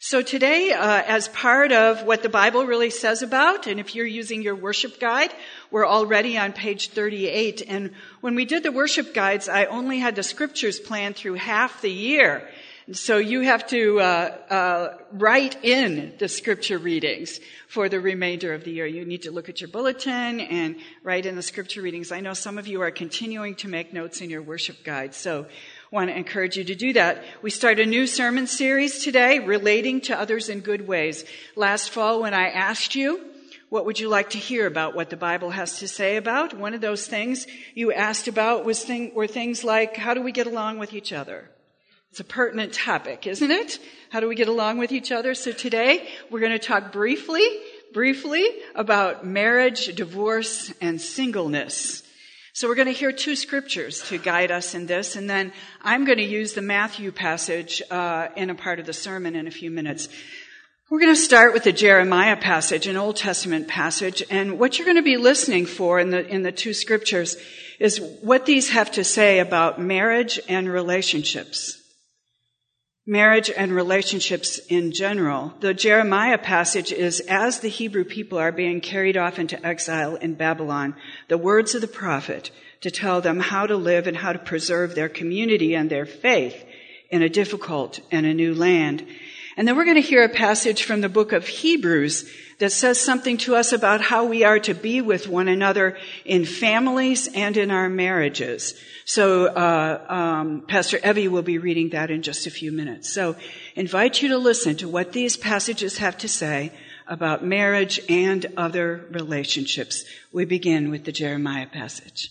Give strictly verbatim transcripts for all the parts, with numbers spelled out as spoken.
So today, uh, as part of what the Bible really says about, and if you're using your worship guide, we're already on page thirty-eight. And when we did the worship guides, I only had the scriptures planned through half the year. So you have to uh, uh write in the scripture readings for the remainder of the year. You need to look at your bulletin and write in the scripture readings. I know some of you are continuing to make notes in your worship guide, so I want to encourage you to do that. We start a new sermon series today, Relating to Others in Good Ways. Last fall, when I asked you, what would you like to hear about what the Bible has to say about? One of those things you asked about was thing, were things like, how do we get along with each other? It's a pertinent topic, isn't it? How do we get along with each other? So today, we're going to talk briefly, briefly about marriage, divorce, and singleness. So we're going to hear two scriptures to guide us in this, and then I'm going to use the Matthew passage uh, in a part of the sermon in a few minutes. We're going to start with the Jeremiah passage, an Old Testament passage, and what you're going to be listening for in the in the two scriptures is what these have to say about marriage and relationships. Marriage and relationships in general. The Jeremiah passage is, as the Hebrew people are being carried off into exile in Babylon, the words of the prophet to tell them how to live and how to preserve their community and their faith in a difficult and a new land. And then we're going to hear a passage from the book of Hebrews that says something to us about how we are to be with one another in families and in our marriages. So uh um Pastor Evie will be reading that in just a few minutes. So invite you to listen to what these passages have to say about marriage and other relationships. We begin with the Jeremiah passage.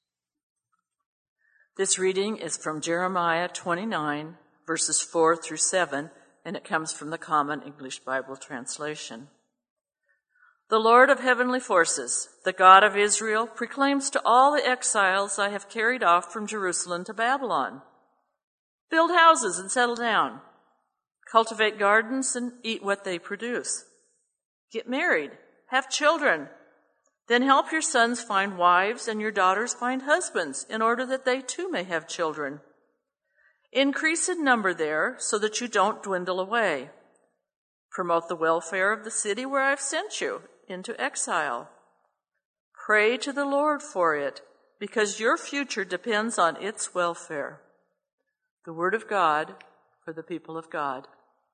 This reading is from Jeremiah twenty-nine, verses four through seven, and it comes from the Common English Bible translation. The Lord of heavenly forces, the God of Israel, proclaims to all the exiles I have carried off from Jerusalem to Babylon: build houses and settle down. Cultivate gardens and eat what they produce. Get married, have children. Then help your sons find wives and your daughters find husbands, in order that they too may have children. Increase in number there, so that you don't dwindle away. Promote the welfare of the city where I've sent you into exile. Pray to the Lord for it, because your future depends on its welfare. The word of God for the people of God.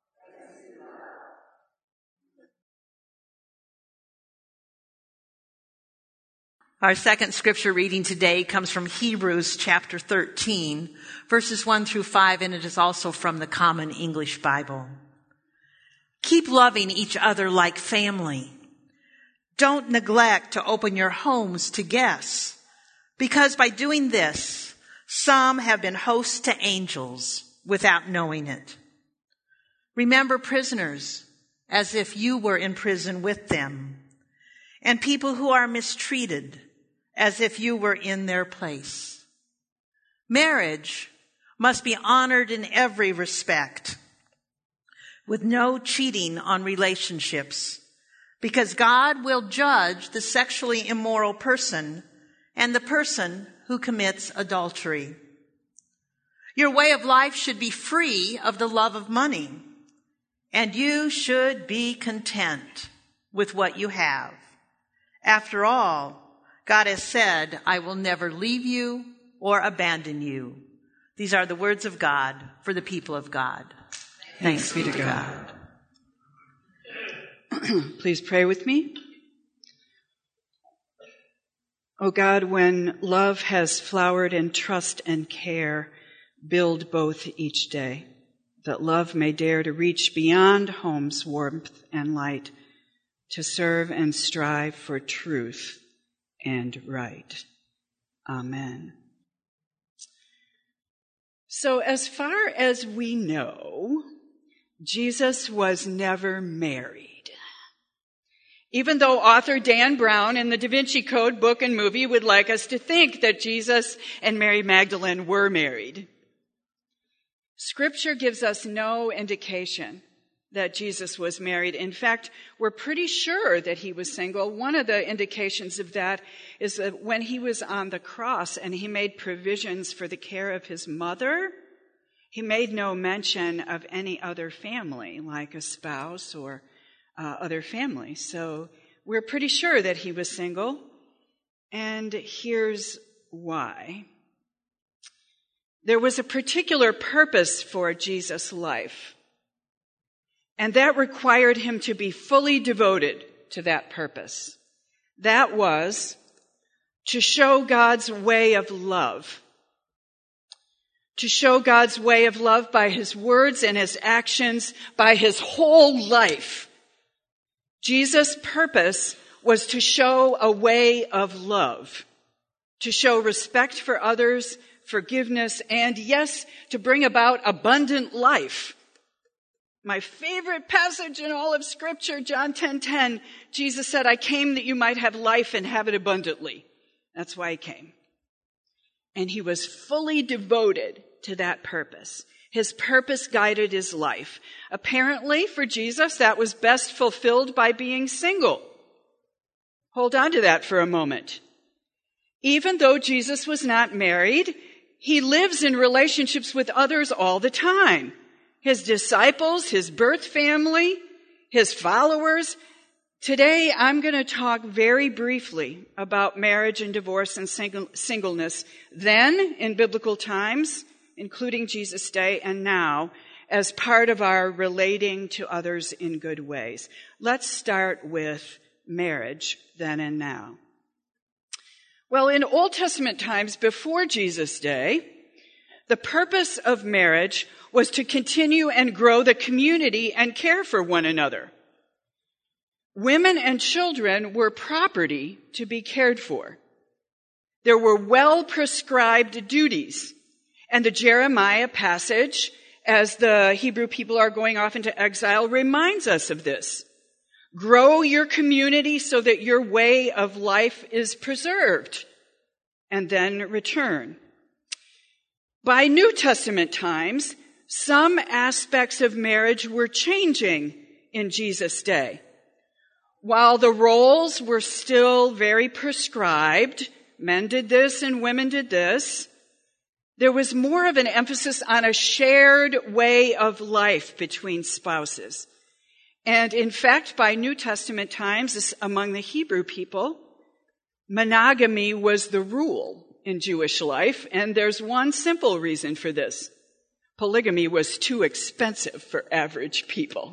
Our second scripture reading today comes from Hebrews chapter thirteen, verses one through five, and it is also from the Common English Bible. Keep loving each other like family. Don't neglect to open your homes to guests, because by doing this, some have been hosts to angels without knowing it. Remember prisoners as if you were in prison with them, and people who are mistreated as if you were in their place. Marriage must be honored in every respect, with no cheating on relationships, because God will judge the sexually immoral person and the person who commits adultery. Your way of life should be free of the love of money, and you should be content with what you have. After all, God has said, I will never leave you or abandon you. These are the words of God for the people of God. Thanks, Thanks be to God. God. Please pray with me. Oh God, when love has flowered in trust and care, build both each day, that love may dare to reach beyond home's warmth and light, to serve and strive for truth and right. Amen. So as far as we know, Jesus was never married. Even though author Dan Brown in the Da Vinci Code book and movie would like us to think that Jesus and Mary Magdalene were married. Scripture gives us no indication that Jesus was married. In fact, we're pretty sure that he was single. One of the indications of that is that when he was on the cross and he made provisions for the care of his mother He made no mention of any other family, like a spouse or uh, other family. So we're pretty sure that he was single. And here's why. There was a particular purpose for Jesus' life, and that required him to be fully devoted to that purpose. That was to show God's way of love. To show God's way of love by his words and his actions, by his whole life. Jesus' purpose was to show a way of love, to show respect for others, forgiveness, and yes, to bring about abundant life. My favorite passage in all of Scripture, John ten ten, Jesus said, I came that you might have life and have it abundantly. That's why he came. And he was fully devoted to that purpose. His purpose guided his life. Apparently, for Jesus, that was best fulfilled by being single. Hold on to that for a moment. Even though Jesus was not married, he lives in relationships with others all the time. His disciples, his birth family, his followers. Today, I'm going to talk very briefly about marriage and divorce and single- singleness, then in biblical times, including Jesus' day, and now as part of our relating to others in good ways. Let's start with marriage, then and now. Well, in Old Testament times before Jesus' day, the purpose of marriage was to continue and grow the community and care for one another. Women and children were property to be cared for. There were well-prescribed duties. And the Jeremiah passage, as the Hebrew people are going off into exile, reminds us of this. Grow your community so that your way of life is preserved, and then return. By New Testament times, some aspects of marriage were changing in Jesus' day. While the roles were still very prescribed, men did this and women did this, there was more of an emphasis on a shared way of life between spouses. And in fact, by New Testament times, among the Hebrew people, monogamy was the rule in Jewish life, and there's one simple reason for this. Polygamy was too expensive for average people.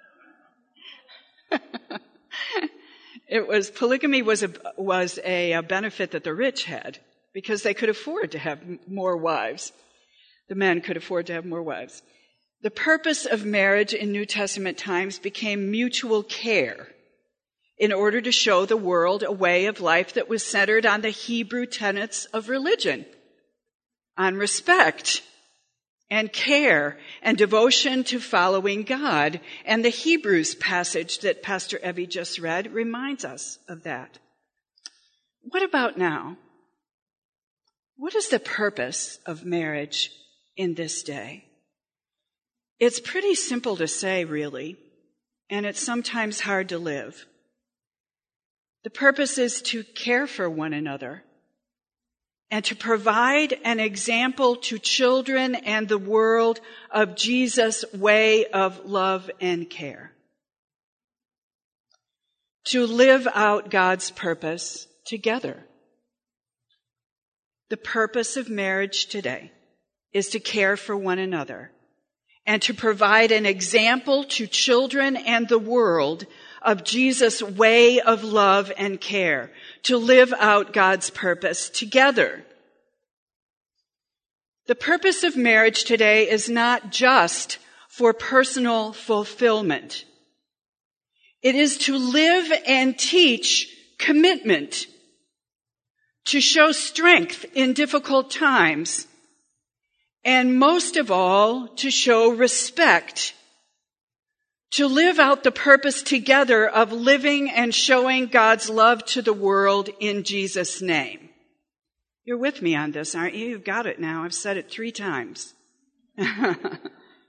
It was, polygamy was a, was a, a benefit that the rich had, because they could afford to have more wives. The men could afford to have more wives. The purpose of marriage in New Testament times became mutual care in order to show the world a way of life that was centered on the Hebrew tenets of religion, on respect and care and devotion to following God. And the Hebrews passage that Pastor Evie just read reminds us of that. What about now? What is the purpose of marriage in this day? It's pretty simple to say, really, and it's sometimes hard to live. The purpose is to care for one another and to provide an example to children and the world of Jesus' way of love and care. To live out God's purpose together. The purpose of marriage today is to care for one another and to provide an example to children and the world of Jesus' way of love and care, to live out God's purpose together. The purpose of marriage today is not just for personal fulfillment. It is to live and teach commitment, to show strength in difficult times, and most of all, to show respect, to live out the purpose together of living and showing God's love to the world in Jesus' name. You're with me on this, aren't you? You've got it now. I've said it three times. The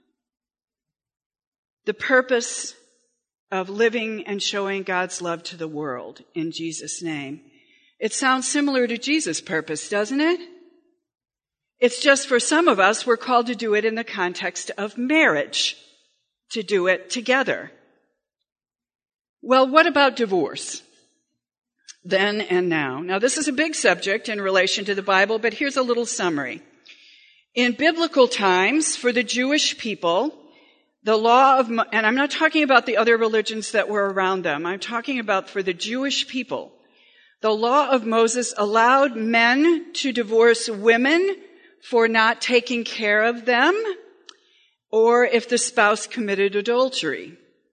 purpose of living and showing God's love to the world in Jesus' name. It sounds similar to Jesus' purpose, doesn't it? It's just for some of us, we're called to do it in the context of marriage, to do it together. Well, what about divorce? Then and now. Now, this is a big subject in relation to the Bible, but here's a little summary. In biblical times, for the Jewish people, the law of, and I'm not talking about the other religions that were around them. I'm talking about for the Jewish people. The law of Moses allowed men to divorce women for not taking care of them, or if the spouse committed adultery.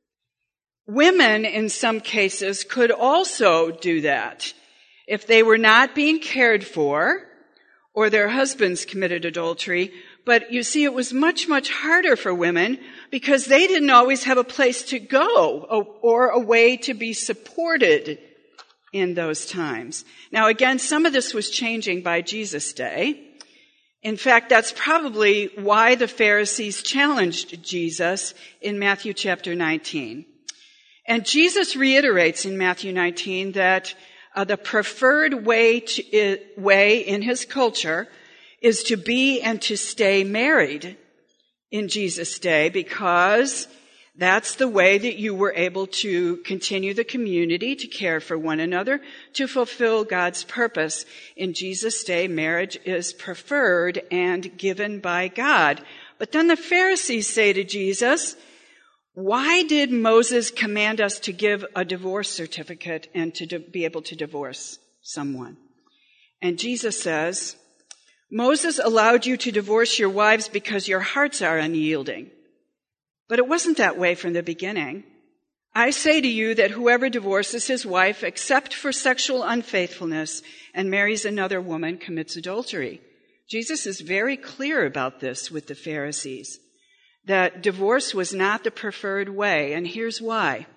Women, in some cases, could also do that if they were not being cared for, or their husbands committed adultery. But you see, it was much, much harder for women because they didn't always have a place to go or a way to be supported in those times. Now, again, some of this was changing by Jesus' day. In fact, that's probably why the Pharisees challenged Jesus in Matthew chapter nineteen. And Jesus reiterates in Matthew nineteen that uh, the preferred way, to, uh, way in his culture is to be and to stay married in Jesus' day, because that's the way that you were able to continue the community, to care for one another, to fulfill God's purpose. In Jesus' day, marriage is preferred and given by God. But then the Pharisees say to Jesus, why did Moses command us to give a divorce certificate and to be able to divorce someone? And Jesus says, Moses allowed you to divorce your wives because your hearts are unyielding. But it wasn't that way from the beginning. I say to you that whoever divorces his wife except for sexual unfaithfulness and marries another woman commits adultery. Jesus is very clear about this with the Pharisees, that divorce was not the preferred way, and here's why.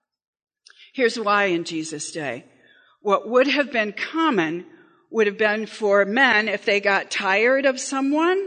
Here's why in Jesus' day. What would have been common would have been for men, if they got tired of someone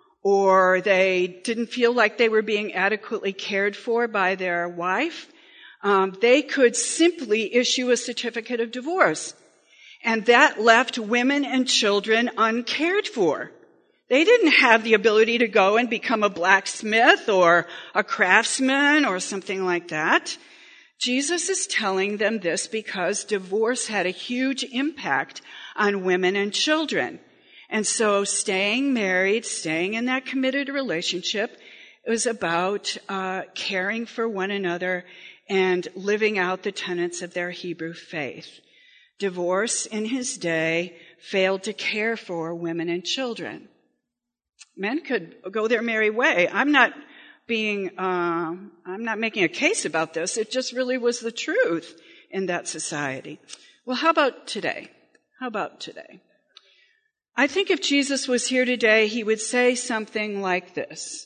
or they didn't feel like they were being adequately cared for by their wife, um, they could simply issue a certificate of divorce. And that left women and children uncared for. They didn't have the ability to go and become a blacksmith or a craftsman or something like that. Jesus is telling them this because divorce had a huge impact on women and children. And so staying married, staying in that committed relationship, was about uh, caring for one another and living out the tenets of their Hebrew faith. Divorce in his day failed to care for women and children. Men could go their merry way. I'm not being, uh, I'm not making a case about this. It just really was the truth in that society. Well, how about today? How about today? I think if Jesus was here today, he would say something like this.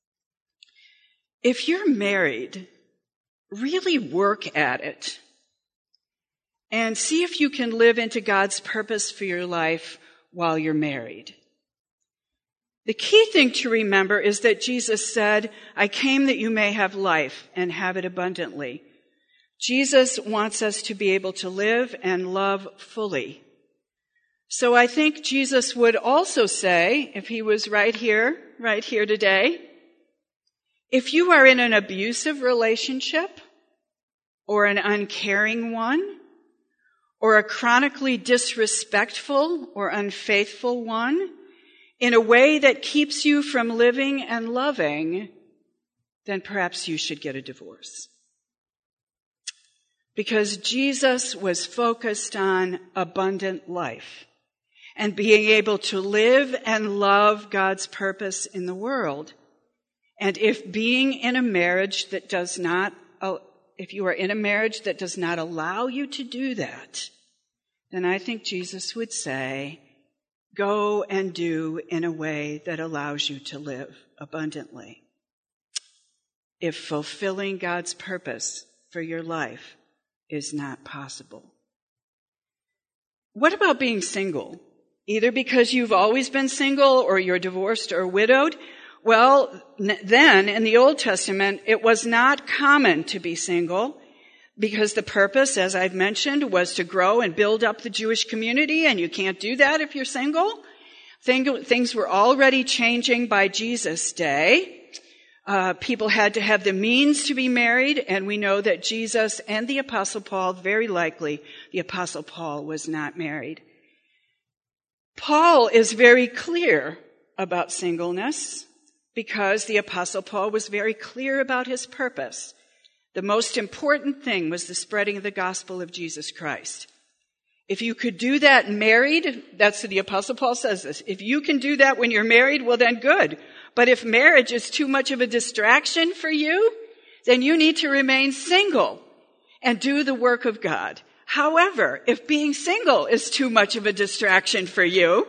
If you're married, really work at it and see if you can live into God's purpose for your life while you're married. The key thing to remember is that Jesus said, I came that you may have life and have it abundantly. Jesus wants us to be able to live and love fully. So I think Jesus would also say, if he was right here, right here today, if you are in an abusive relationship or an uncaring one or a chronically disrespectful or unfaithful one in a way that keeps you from living and loving, then perhaps you should get a divorce. Because Jesus was focused on abundant life and being able to live and love God's purpose in the world. And if being in a marriage that does not, if you are in a marriage that does not allow you to do that, then I think Jesus would say, go and do in a way that allows you to live abundantly. If fulfilling God's purpose for your life is not possible. What about being single? Either because you've always been single or you're divorced or widowed. Well, then in the Old Testament, it was not common to be single because the purpose, as I've mentioned, was to grow and build up the Jewish community, and you can't do that if you're single. Thing, things were already changing by Jesus' day. Uh, people had to have the means to be married, and we know that Jesus and the Apostle Paul, very likely the Apostle Paul was not married. Paul is very clear about singleness because the Apostle Paul was very clear about his purpose. The most important thing was the spreading of the gospel of Jesus Christ. If you could do that married, that's what the Apostle Paul says this. If you can do that when you're married, well then good. But if marriage is too much of a distraction for you, then you need to remain single and do the work of God. However, if being single is too much of a distraction for you,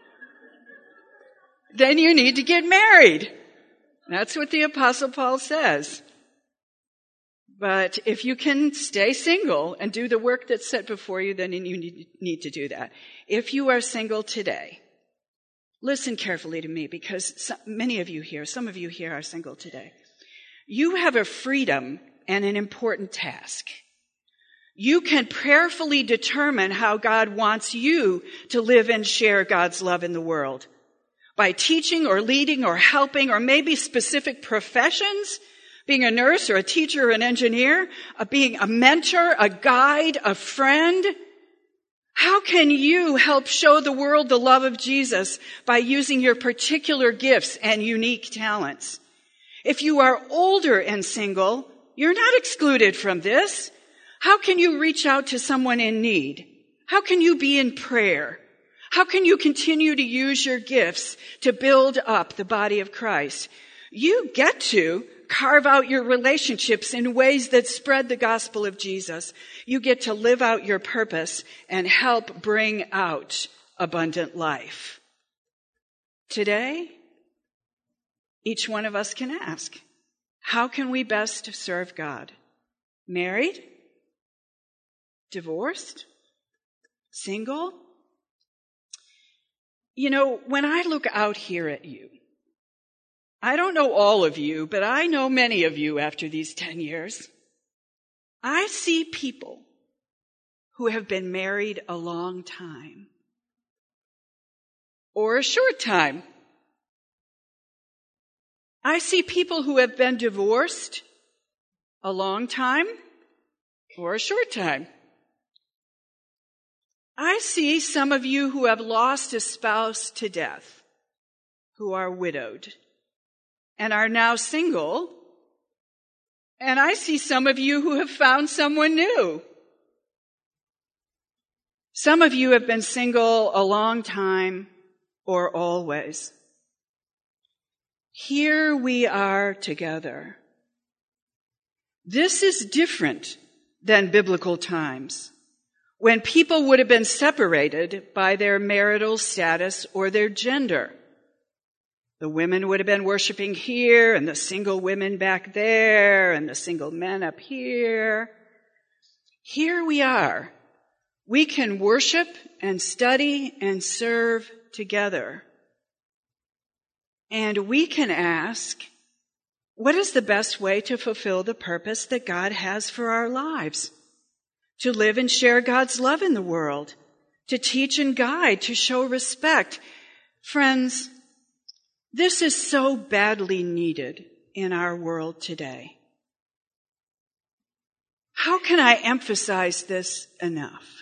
then you need to get married. That's what the Apostle Paul says. But if you can stay single and do the work that's set before you, then you need to do that. If you are single today, listen carefully to me because some, many of you here, some of you here are single today. You have a freedom and an important task. You can prayerfully determine how God wants you to live and share God's love in the world by teaching or leading or helping or maybe specific professions, being a nurse or a teacher or an engineer, uh, being a mentor, a guide, a friend. How can you help show the world the love of Jesus by using your particular gifts and unique talents? If you are older and single, you're not excluded from this. How can you reach out to someone in need? How can you be in prayer? How can you continue to use your gifts to build up the body of Christ? You get to carve out your relationships in ways that spread the gospel of Jesus. You get to live out your purpose and help bring out abundant life. Today, each one of us can ask, how can we best serve God? Married? Divorced? Single? You know, when I look out here at you, I don't know all of you, but I know many of you after these ten years. I see people who have been married a long time or a short time. I see people who have been divorced a long time or a short time. I see some of you who have lost a spouse to death, who are widowed and are now single. And I see some of you who have found someone new. Some of you have been single a long time or always. Here we are together. This is different than biblical times, when people would have been separated by their marital status or their gender. The women would have been worshiping here, and the single women back there, and the single men up here. Here we are. We can worship and study and serve together. And we can ask, what is the best way to fulfill the purpose that God has for our lives? To live and share God's love in the world, to teach and guide, to show respect. Friends, this is so badly needed in our world today. How can I emphasize this enough?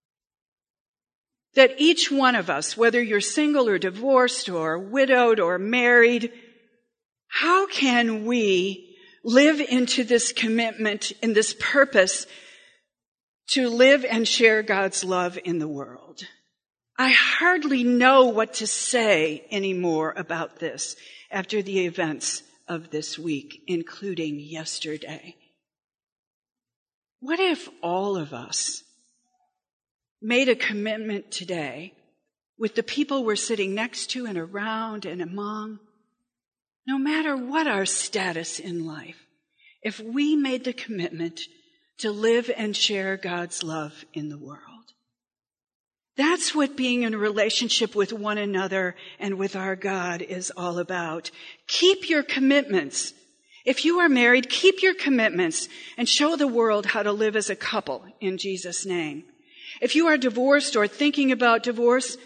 That each one of us, whether you're single or divorced or widowed or married, how can we live into this commitment and this purpose to live and share God's love in the world? I hardly know what to say anymore about this after the events of this week, including yesterday. What if all of us made a commitment today with the people we're sitting next to and around and among, no matter what our status in life, if we made the commitment to live and share God's love in the world? That's what being in a relationship with one another and with our God is all about. Keep your commitments. If you are married, keep your commitments and show the world how to live as a couple in Jesus' name. If you are divorced or thinking about divorce,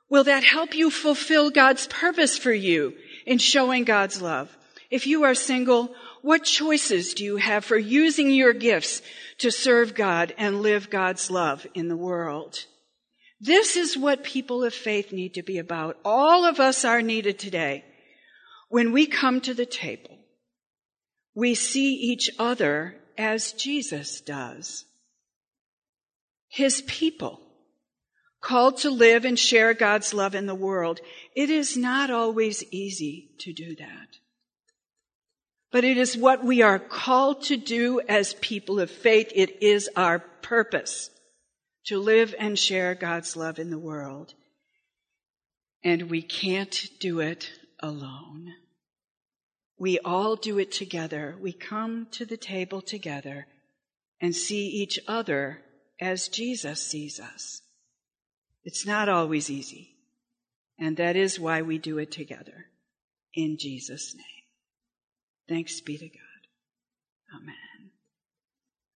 Will that help you fulfill God's purpose for you in showing God's love? If you are single, what choices do you have for using your gifts to serve God and live God's love in the world? This is what people of faith need to be about. All of us are needed today. When we come to the table, we see each other as Jesus does. His people, called to live and share God's love in the world. It is not always easy to do that. But it is what we are called to do as people of faith. It is our purpose to live and share God's love in the world. And we can't do it alone. We all do it together. We come to the table together and see each other as Jesus sees us. It's not always easy. And that is why we do it together. In Jesus' name. Thanks be to God. Amen.